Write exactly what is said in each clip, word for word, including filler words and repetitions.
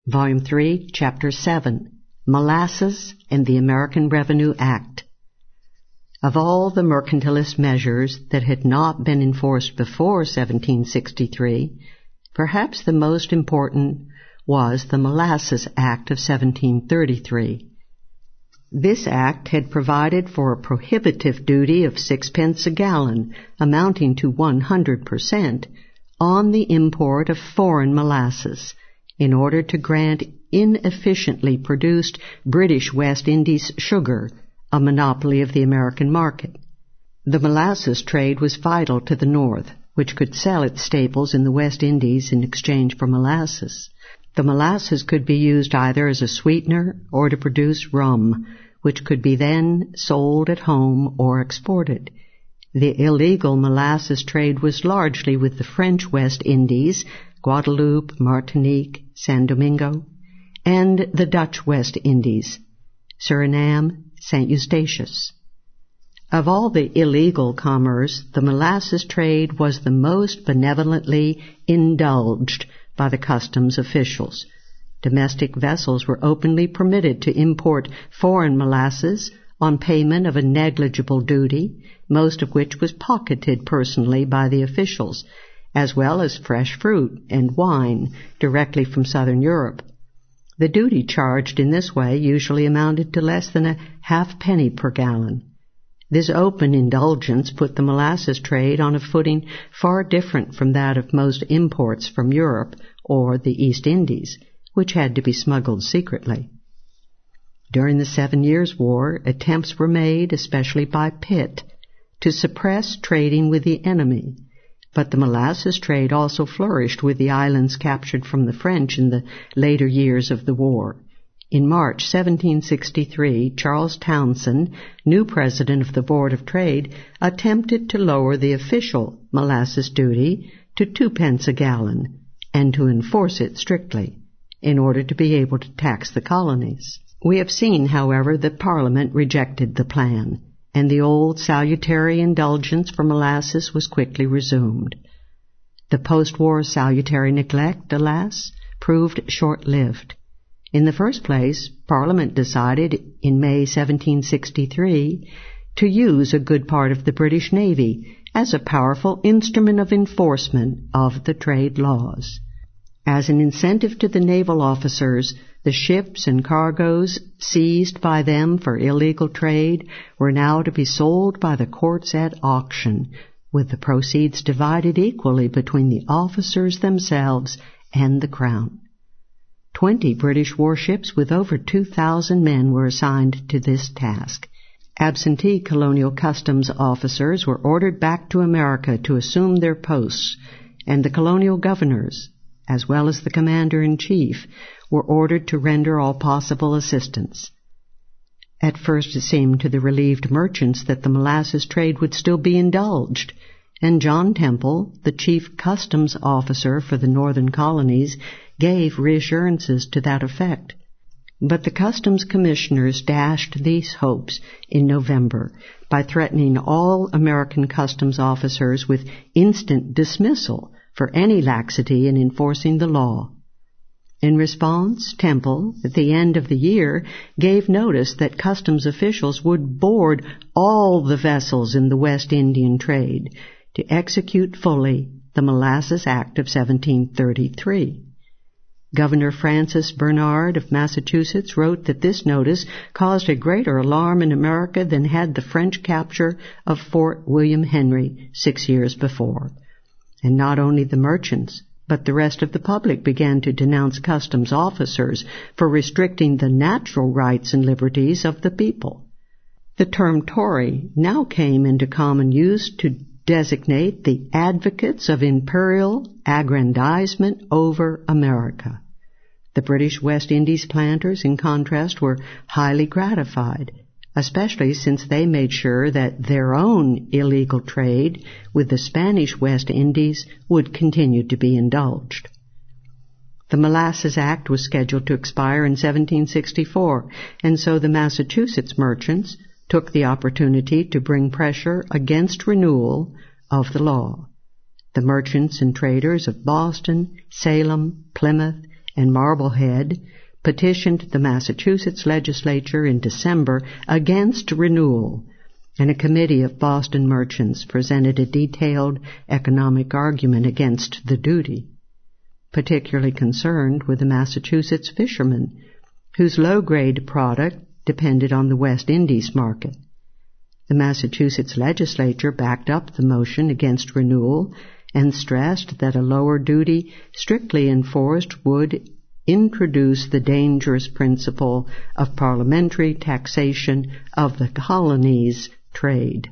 Volume three, Chapter seven, Molasses and the American Revenue Act. Of all the mercantilist measures that had not been enforced before seventeen sixty-three, perhaps the most important was the Molasses Act of seventeen thirty-three. This act had provided for a prohibitive duty of sixpence a gallon, amounting to one hundred percent, on the import of foreign molasses, in order to grant inefficiently produced British West Indies sugar a monopoly of the American market. The molasses trade was vital to the North, which could sell its staples in the West Indies in exchange for molasses. The molasses could be used either as a sweetener or to produce rum, which could be then sold at home or exported. The illegal molasses trade was largely with the French West Indies, Guadeloupe, Martinique, San Domingo, and the Dutch West Indies, Suriname, Saint Eustatius. Of all the illegal commerce, the molasses trade was the most benevolently indulged by the customs officials. Domestic vessels were openly permitted to import foreign molasses on payment of a negligible duty, most of which was pocketed personally by the officials, as well as fresh fruit and wine directly from southern Europe. The duty charged in this way usually amounted to less than a half penny per gallon. This open indulgence put the molasses trade on a footing far different from that of most imports from Europe or the East Indies, which had to be smuggled secretly. During the Seven Years' War, attempts were made, especially by Pitt, to suppress trading with the enemy, but the molasses trade also flourished with the islands captured from the French in the later years of the war. In March seventeen sixty-three, Charles Townshend, new president of the Board of Trade, attempted to lower the official molasses duty to two pence a gallon and to enforce it strictly in order to be able to tax the colonies. We have seen, however, that Parliament rejected the plan, and the old salutary indulgence for molasses was quickly resumed. The post-war salutary neglect, alas, proved short-lived. In the first place, Parliament decided in May seventeen sixty-three to use a good part of the British Navy as a powerful instrument of enforcement of the trade laws. As an incentive to the naval officers, the ships and cargoes seized by them for illegal trade were now to be sold by the courts at auction, with the proceeds divided equally between the officers themselves and the Crown. Twenty British warships with over two thousand men were assigned to this task. Absentee colonial customs officers were ordered back to America to assume their posts, and the colonial governors, as well as the commander-in-chief, were ordered to render all possible assistance. At first it seemed to the relieved merchants that the molasses trade would still be indulged, and John Temple, the chief customs officer for the northern colonies, gave reassurances to that effect. But the customs commissioners dashed these hopes in November by threatening all American customs officers with instant dismissal for any laxity in enforcing the law. In response, Temple, at the end of the year, gave notice that customs officials would board all the vessels in the West Indian trade to execute fully the Molasses Act of seventeen thirty-three. Governor Francis Bernard of Massachusetts wrote that this notice caused a greater alarm in America than had the French capture of Fort William Henry six years before. And not only the merchants, but the rest of the public began to denounce customs officers for restricting the natural rights and liberties of the people. The term Tory now came into common use to designate the advocates of imperial aggrandizement over America. The British West Indies planters, in contrast, were highly gratified, especially since they made sure that their own illegal trade with the Spanish West Indies would continue to be indulged. The Molasses Act was scheduled to expire in seventeen sixty-four, and so the Massachusetts merchants took the opportunity to bring pressure against renewal of the law. The merchants and traders of Boston, Salem, Plymouth, and Marblehead petitioned the Massachusetts legislature in December against renewal, and a committee of Boston merchants presented a detailed economic argument against the duty. Particularly concerned were the Massachusetts fishermen, whose low-grade product depended on the West Indies market. The Massachusetts legislature backed up the motion against renewal and stressed that a lower duty strictly enforced would introduce the dangerous principle of parliamentary taxation of the colonies' trade.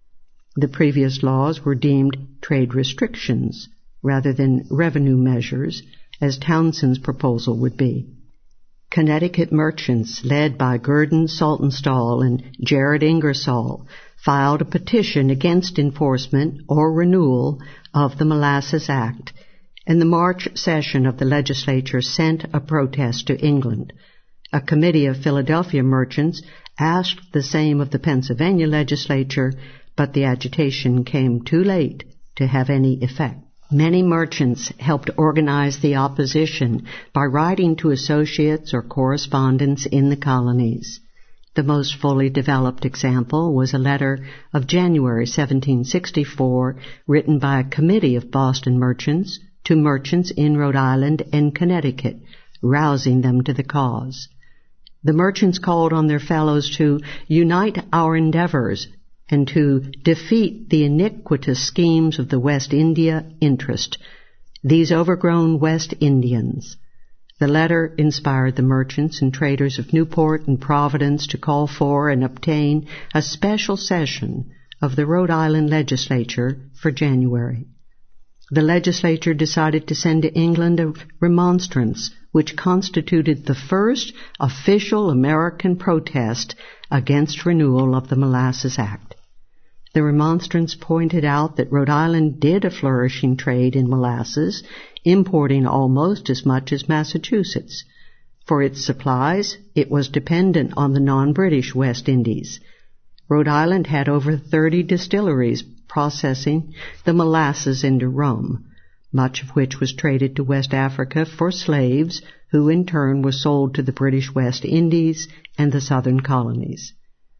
The previous laws were deemed trade restrictions rather than revenue measures, as Townsend's proposal would be. Connecticut merchants, led by Gurdon Saltonstall and Jared Ingersoll, filed a petition against enforcement or renewal of the Molasses Act, and the March session of the legislature sent a protest to England. A committee of Philadelphia merchants asked the same of the Pennsylvania legislature, but the agitation came too late to have any effect. Many merchants helped organize the opposition by writing to associates or correspondents in the colonies. The most fully developed example was a letter of January seventeen sixty-four written by a committee of Boston merchants to merchants in Rhode Island and Connecticut, rousing them to the cause. The merchants called on their fellows to unite our endeavors and to defeat the iniquitous schemes of the West India interest, these overgrown West Indians. The letter inspired the merchants and traders of Newport and Providence to call for and obtain a special session of the Rhode Island legislature for January. The legislature decided to send to England a remonstrance which constituted the first official American protest against renewal of the Molasses Act. The remonstrance pointed out that Rhode Island did a flourishing trade in molasses, importing almost as much as Massachusetts. For its supplies, it was dependent on the non-British West Indies. Rhode Island had over thirty distilleries processing the molasses into rum, much of which was traded to West Africa for slaves, who in turn were sold to the British West Indies and the southern colonies.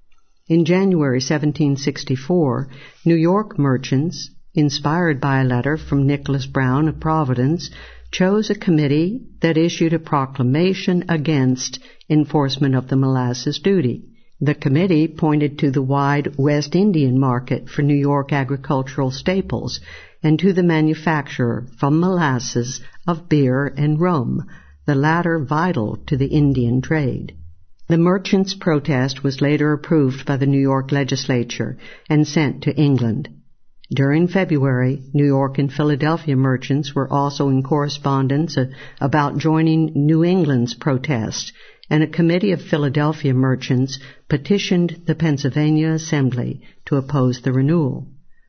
In January seventeen sixty-four, New York merchants, inspired by a letter from Nicholas Brown of Providence, chose a committee that issued a proclamation against enforcement of the molasses duty. The committee pointed to the wide West Indian market for New York agricultural staples and to the manufacture from molasses of beer and rum, the latter vital to the Indian trade. The merchants' protest was later approved by the New York legislature and sent to England. During February, New York and Philadelphia merchants were also in correspondence about joining New England's protest, and a committee of Philadelphia merchants petitioned the Pennsylvania Assembly to oppose the renewal.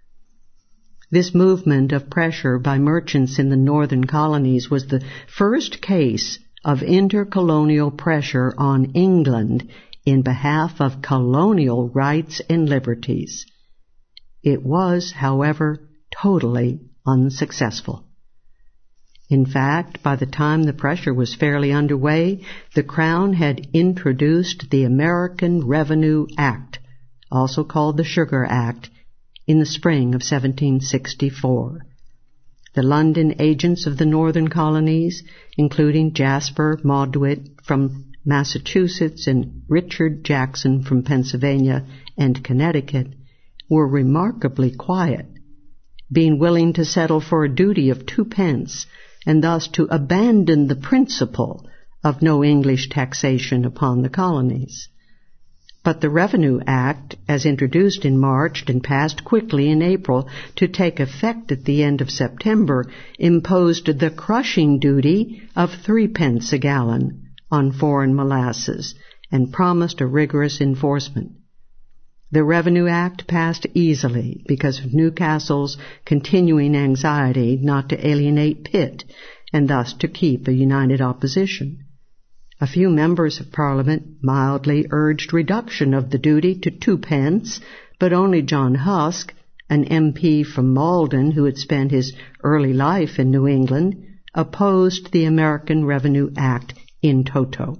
This movement of pressure by merchants in the northern colonies was the first case of intercolonial pressure on England in behalf of colonial rights and liberties. It was, however, totally unsuccessful. In fact, by the time the pressure was fairly underway, the Crown had introduced the American Revenue Act, also called the Sugar Act, in the spring of seventeen sixty-four. The London agents of the northern colonies, including Jasper Mauduit from Massachusetts and Richard Jackson from Pennsylvania and Connecticut, were remarkably quiet, being willing to settle for a duty of two pence and thus to abandon the principle of no English taxation upon the colonies. But the Revenue Act, as introduced in March and passed quickly in April to take effect at the end of September, imposed the crushing duty of three pence a gallon on foreign molasses and promised a rigorous enforcement. The Revenue Act passed easily because of Newcastle's continuing anxiety not to alienate Pitt and thus to keep a united opposition. A few members of Parliament mildly urged reduction of the duty to two pence, but only John Husk, an M P from Malden who had spent his early life in New England, opposed the American Revenue Act in toto.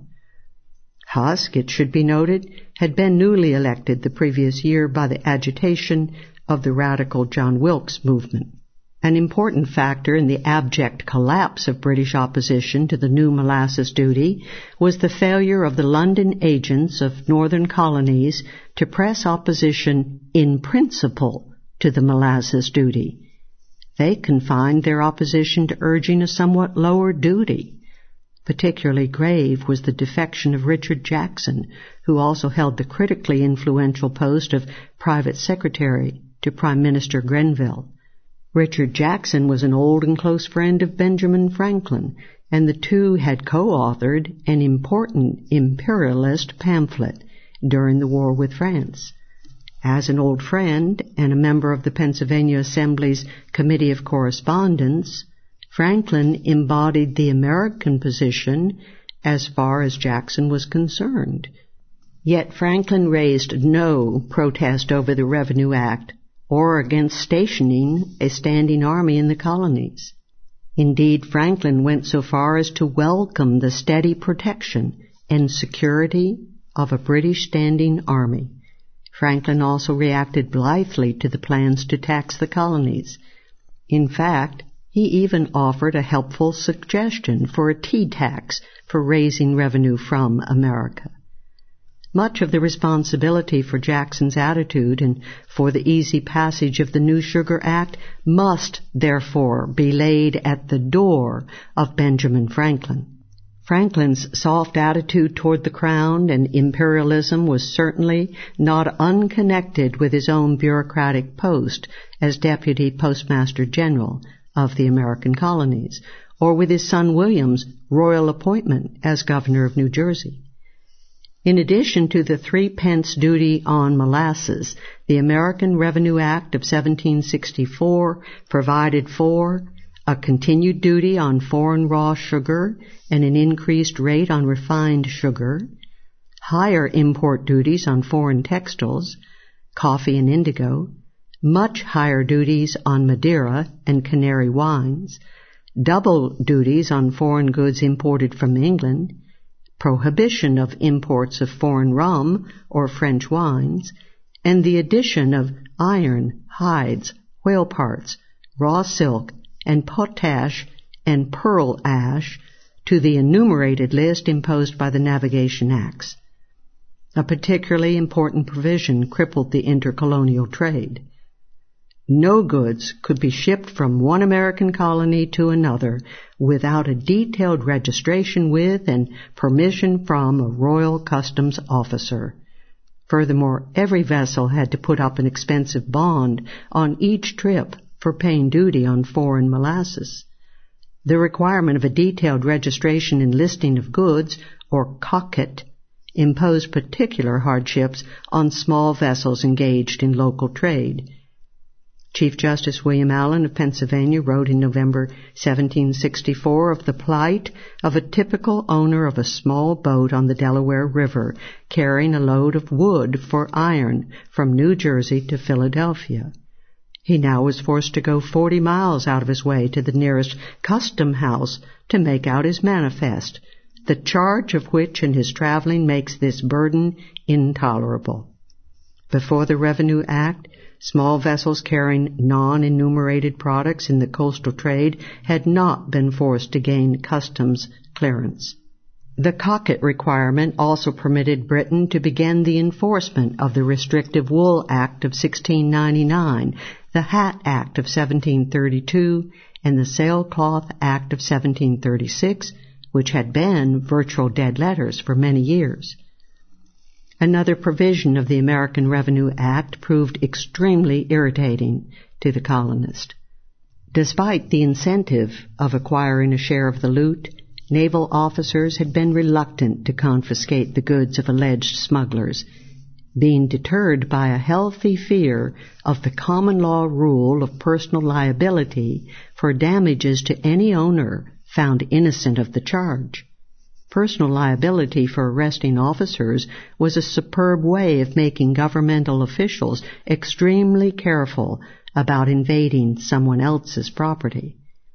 Husk, it should be noted, had been newly elected the previous year by the agitation of the radical John Wilkes movement. An important factor in the abject collapse of British opposition to the new molasses duty was the failure of the London agents of northern colonies to press opposition in principle to the molasses duty. They confined their opposition to urging a somewhat lower duty. Particularly grave was the defection of Richard Jackson, who also held the critically influential post of private secretary to Prime Minister Grenville. Richard Jackson was an old and close friend of Benjamin Franklin, and the two had co-authored an important imperialist pamphlet during the war with France. As an old friend and a member of the Pennsylvania Assembly's Committee of Correspondence, Franklin embodied the American position as far as Jackson was concerned. Yet Franklin raised no protest over the Revenue Act or against stationing a standing army in the colonies. Indeed, Franklin went so far as to welcome the steady protection and security of a British standing army. Franklin also reacted blithely to the plans to tax the colonies. In fact, he even offered a helpful suggestion for a tea tax for raising revenue from America. Much of the responsibility for Jackson's attitude and for the easy passage of the New Sugar Act must, therefore, be laid at the door of Benjamin Franklin. Franklin's soft attitude toward the Crown and imperialism was certainly not unconnected with his own bureaucratic post as Deputy Postmaster General of the American colonies, or with his son William's royal appointment as Governor of New Jersey. In addition to the three-pence duty on molasses, the American Revenue Act of seventeen sixty-four provided for a continued duty on foreign raw sugar and an increased rate on refined sugar, higher import duties on foreign textiles, coffee and indigo, much higher duties on Madeira and Canary wines, double duties on foreign goods imported from England, prohibition of imports of foreign rum or French wines, and the addition of iron, hides, whale parts, raw silk, and potash and pearl ash to the enumerated list imposed by the Navigation Acts. A particularly important provision crippled the intercolonial trade. No goods could be shipped from one American colony to another without a detailed registration with and permission from a royal customs officer. Furthermore, every vessel had to put up an expensive bond on each trip for paying duty on foreign molasses. The requirement of a detailed registration and listing of goods, or cocket, imposed particular hardships on small vessels engaged in local trade. Chief Justice William Allen of Pennsylvania wrote in November seventeen sixty-four of the plight of a typical owner of a small boat on the Delaware River carrying a load of wood for iron from New Jersey to Philadelphia. He now was forced to go forty miles out of his way to the nearest custom house to make out his manifest, the charge of which in his traveling makes this burden intolerable. Before the Revenue Act, small vessels carrying non-enumerated products in the coastal trade had not been forced to gain customs clearance. The cocket requirement also permitted Britain to begin the enforcement of the Restrictive Wool Act of sixteen ninety-nine, the Hat Act of seventeen thirty-two, and the Sailcloth Act of seventeen thirty-six, which had been virtual dead letters for many years. Another provision of the American Revenue Act proved extremely irritating to the colonist. Despite the incentive of acquiring a share of the loot, naval officers had been reluctant to confiscate the goods of alleged smugglers, being deterred by a healthy fear of the common law rule of personal liability for damages to any owner found innocent of the charge. Personal liability for arresting officers was a superb way of making governmental officials extremely careful about invading someone else's property.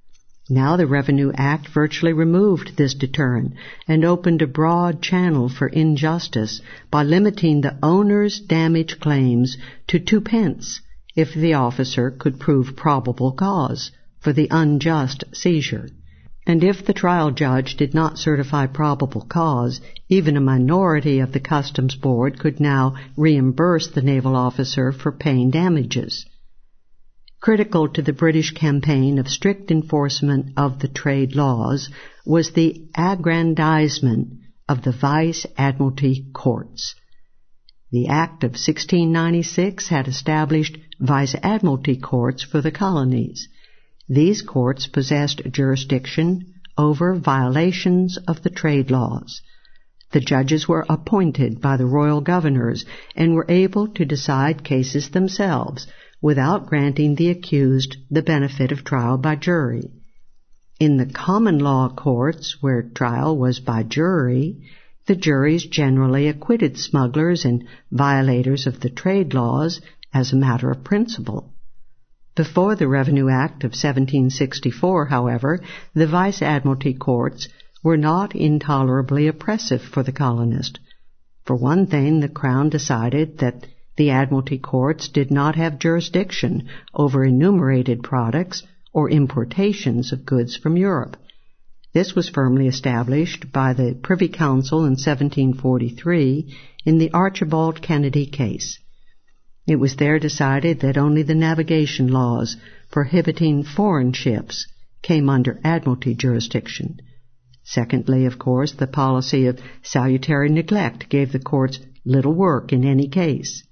Now the Revenue Act virtually removed this deterrent and opened a broad channel for injustice by limiting the owner's damage claims to two pence if the officer could prove probable cause for the unjust seizure. And if the trial judge did not certify probable cause, even a minority of the Customs Board could now reimburse the naval officer for paying damages. Critical to the British campaign of strict enforcement of the trade laws was the aggrandizement of the Vice Admiralty Courts. The Act of sixteen ninety-six had established Vice Admiralty Courts for the colonies. These courts possessed jurisdiction over violations of the trade laws. The judges were appointed by the royal governors and were able to decide cases themselves without granting the accused the benefit of trial by jury. In the common law courts, where trial was by jury, the juries generally acquitted smugglers and violators of the trade laws as a matter of principle. Before the Revenue Act of seventeen sixty-four, however, the Vice Admiralty Courts were not intolerably oppressive for the colonist. For one thing, the Crown decided that the Admiralty Courts did not have jurisdiction over enumerated products or importations of goods from Europe. This was firmly established by the Privy Council in seventeen forty-three in the Archibald Kennedy case. It was there decided that only the navigation laws prohibiting foreign ships came under Admiralty jurisdiction. Secondly, of course, the policy of salutary neglect gave the courts little work in any case.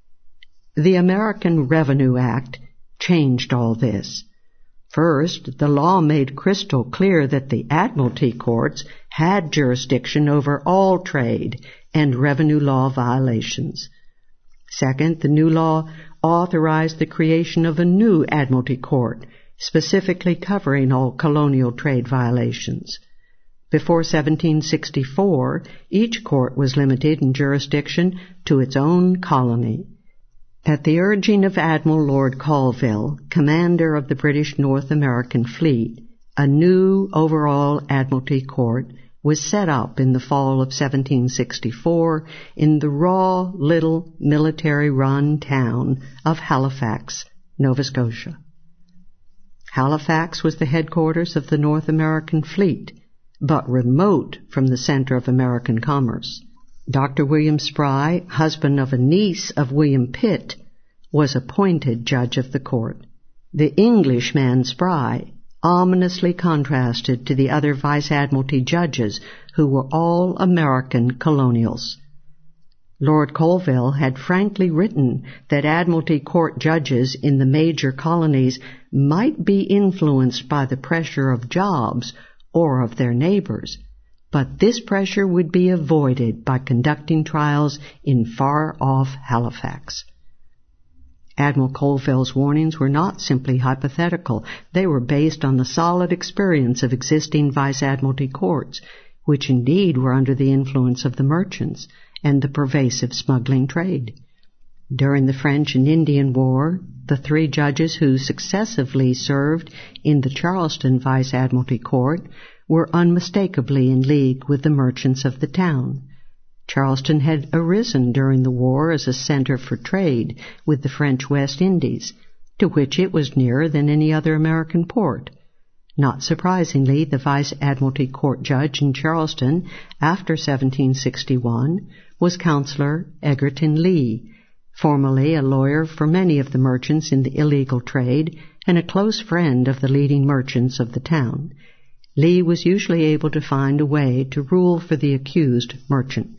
The American Revenue Act changed all this. First, the law made crystal clear that the Admiralty Courts had jurisdiction over all trade and revenue law violations. Second, the new law authorized the creation of a new Admiralty Court, specifically covering all colonial trade violations. Before seventeen sixty-four, each court was limited in jurisdiction to its own colony. At the urging of Admiral Lord Colville, commander of the British North American Fleet, a new overall Admiralty Court was set up in the fall of seventeen sixty-four in the raw little military-run town of Halifax, Nova Scotia. Halifax was the headquarters of the North American Fleet, but remote from the center of American commerce. Doctor William Spry, husband of a niece of William Pitt, was appointed judge of the court. The Englishman Spry ominously contrasted to the other Vice Admiralty judges, who were all American colonials. Lord Colville had frankly written that Admiralty Court judges in the major colonies might be influenced by the pressure of jobs or of their neighbors, but this pressure would be avoided by conducting trials in far-off Halifax. Admiral Colville's warnings were not simply hypothetical. They were based on the solid experience of existing Vice Admiralty courts, which indeed were under the influence of the merchants and the pervasive smuggling trade. During the French and Indian War, the three judges who successively served in the Charleston Vice Admiralty Court were unmistakably in league with the merchants of the town. Charleston had arisen during the war as a center for trade with the French West Indies, to which it was nearer than any other American port. Not surprisingly, the Vice Admiralty Court judge in Charleston after seventeen sixty-one was Counselor Egerton Lee, formerly a lawyer for many of the merchants in the illegal trade and a close friend of the leading merchants of the town. Lee was usually able to find a way to rule for the accused merchant.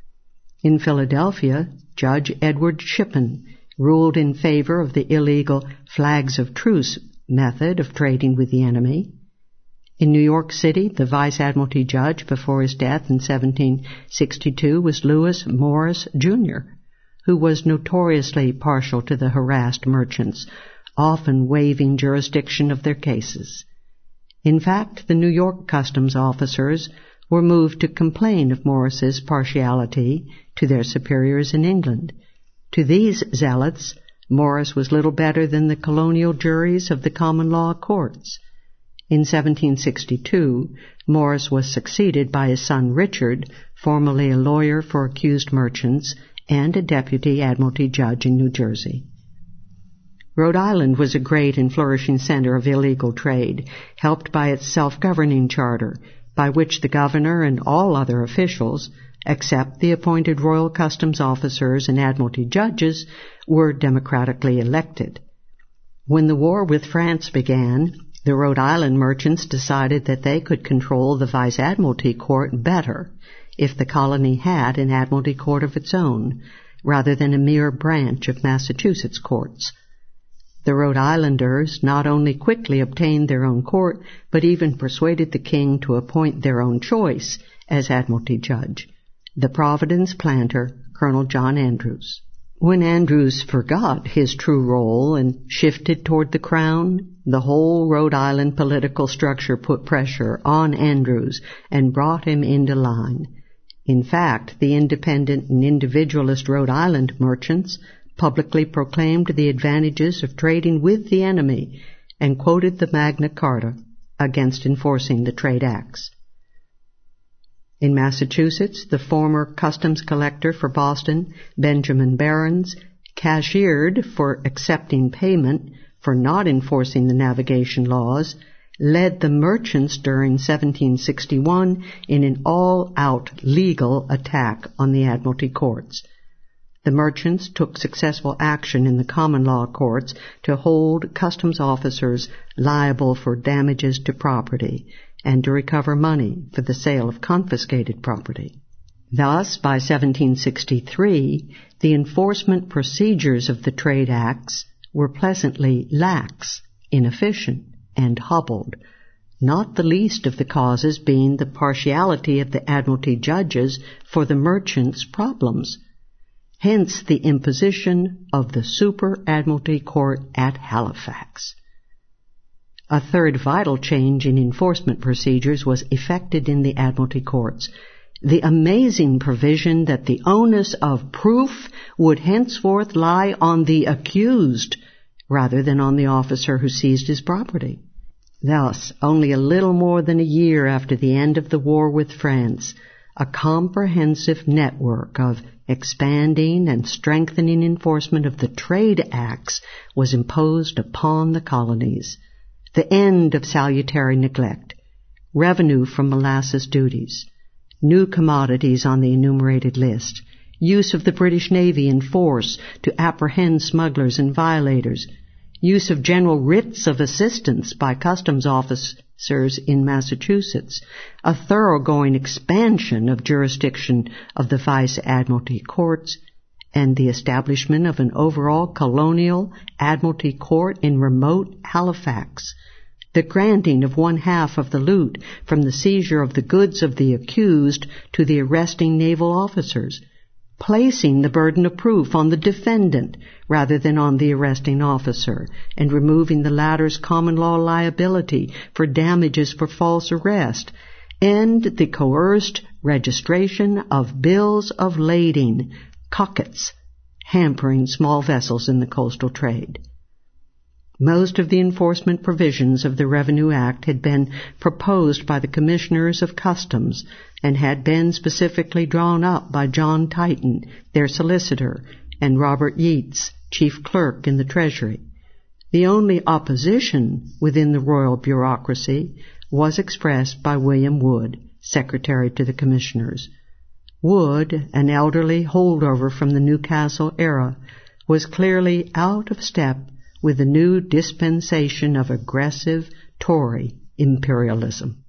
In Philadelphia, Judge Edward Shippen ruled in favor of the illegal flags of truce method of trading with the enemy. In New York City, the Vice Admiralty judge before his death in seventeen sixty-two was Lewis Morris, Junior, who was notoriously partial to the harassed merchants, often waiving jurisdiction of their cases. In fact, the New York customs officers were moved to complain of Morris's partiality to their superiors in England. To these zealots, Morris was little better than the colonial juries of the common law courts. In seventeen sixty-two, Morris was succeeded by his son Richard, formerly a lawyer for accused merchants and a deputy admiralty judge in New Jersey. Rhode Island was a great and flourishing center of illegal trade, helped by its self-governing charter, by which the governor and all other officials, except the appointed royal customs officers and admiralty judges, were democratically elected. When the war with France began, the Rhode Island merchants decided that they could control the Vice Admiralty Court better if the colony had an Admiralty Court of its own, rather than a mere branch of Massachusetts courts. The Rhode Islanders not only quickly obtained their own court, but even persuaded the king to appoint their own choice as Admiralty Judge, the Providence planter, Colonel John Andrews. When Andrews forgot his true role and shifted toward the crown, the whole Rhode Island political structure put pressure on Andrews and brought him into line. In fact, the independent and individualist Rhode Island merchants publicly proclaimed the advantages of trading with the enemy and quoted the Magna Carta against enforcing the trade acts. In Massachusetts, the former customs collector for Boston, Benjamin Barons, cashiered for accepting payment for not enforcing the navigation laws, led the merchants during seventeen sixty-one in an all-out legal attack on the Admiralty courts. The merchants took successful action in the common law courts to hold customs officers liable for damages to property and to recover money for the sale of confiscated property. Thus, by seventeen sixty-three, the enforcement procedures of the trade acts were pleasantly lax, inefficient, and hobbled, not the least of the causes being the partiality of the Admiralty judges for the merchants' problems. Hence the imposition of the Super-Admiralty Court at Halifax. A third vital change in enforcement procedures was effected in the Admiralty courts: the amazing provision that the onus of proof would henceforth lie on the accused rather than on the officer who seized his property. Thus, only a little more than a year after the end of the war with France, a comprehensive network of expanding and strengthening enforcement of the trade acts was imposed upon the colonies. The end of salutary neglect, revenue from molasses duties, new commodities on the enumerated list, use of the British Navy in force to apprehend smugglers and violators, use of general writs of assistance by customs officers in Massachusetts, a thoroughgoing expansion of jurisdiction of the Vice Admiralty courts, and the establishment of an overall colonial Admiralty court in remote Halifax, the granting of one half of the loot from the seizure of the goods of the accused to the arresting naval officers, placing the burden of proof on the defendant rather than on the arresting officer, and removing the latter's common law liability for damages for false arrest, and the coerced registration of bills of lading, cockets, hampering small vessels in the coastal trade. Most of the enforcement provisions of the Revenue Act had been proposed by the Commissioners of Customs and had been specifically drawn up by John Titon, their solicitor, and Robert Yeats, chief clerk in the Treasury. The only opposition within the royal bureaucracy was expressed by William Wood, secretary to the commissioners. Wood, an elderly holdover from the Newcastle era, was clearly out of step with the new dispensation of aggressive Tory imperialism.